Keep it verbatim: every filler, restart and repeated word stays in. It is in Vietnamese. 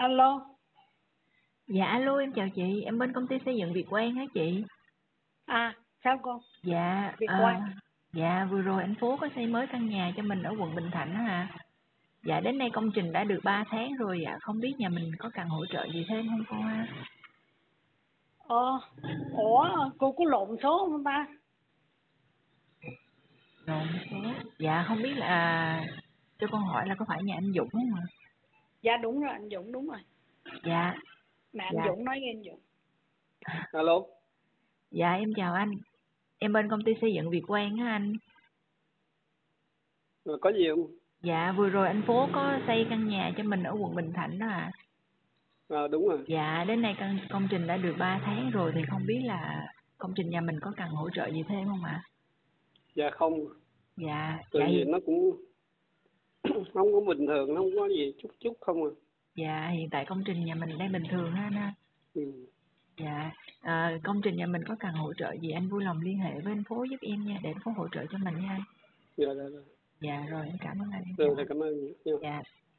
Alo. Dạ alo, em chào chị, em bên công ty xây dựng Việt Quang hả chị? À, sao cô? Dạ, Việt à, Quang. dạ vừa rồi anh Phú có xây mới căn nhà cho mình ở quận Bình Thạnh á hả? Dạ đến nay công trình đã được ba tháng rồi, dạ không biết nhà mình có cần hỗ trợ gì thêm không cô ha? Ờ, ủa, cô có lộn số không ta? Rồi, số. Dạ không biết là cho con hỏi là có phải nhà anh Dũng không ạ? Dạ đúng rồi, anh Dũng đúng rồi. Dạ, Nè anh dạ, Dũng nói nghe anh Dũng. Alo. dạ em chào anh, em bên công ty xây dựng Việt Quang á anh. Rồi có gì không? Dạ vừa rồi anh Phố có xây căn nhà cho mình ở quận Bình Thạnh đó ạ. À, đúng rồi. Dạ, đến nay căn công trình đã được ba tháng rồi thì không biết là công trình nhà mình có cần hỗ trợ gì thêm không ạ? Dạ không. Dạ, Từ dạ, gì hiện, nó cũng không có bình thường, nó không có gì chút chút không à. dạ hiện tại công trình nhà mình đang bình thường ha anh ha. Ừ. Dạ, à, công trình nhà mình có cần hỗ trợ gì anh vui lòng liên hệ với anh Phố giúp em nha, để anh Phố hỗ trợ cho mình nha anh. Dạ, dạ, dạ. Dạ rồi, em cảm ơn anh, em chào Rồi, thì anh. cảm ơn. Dạ. Dạ.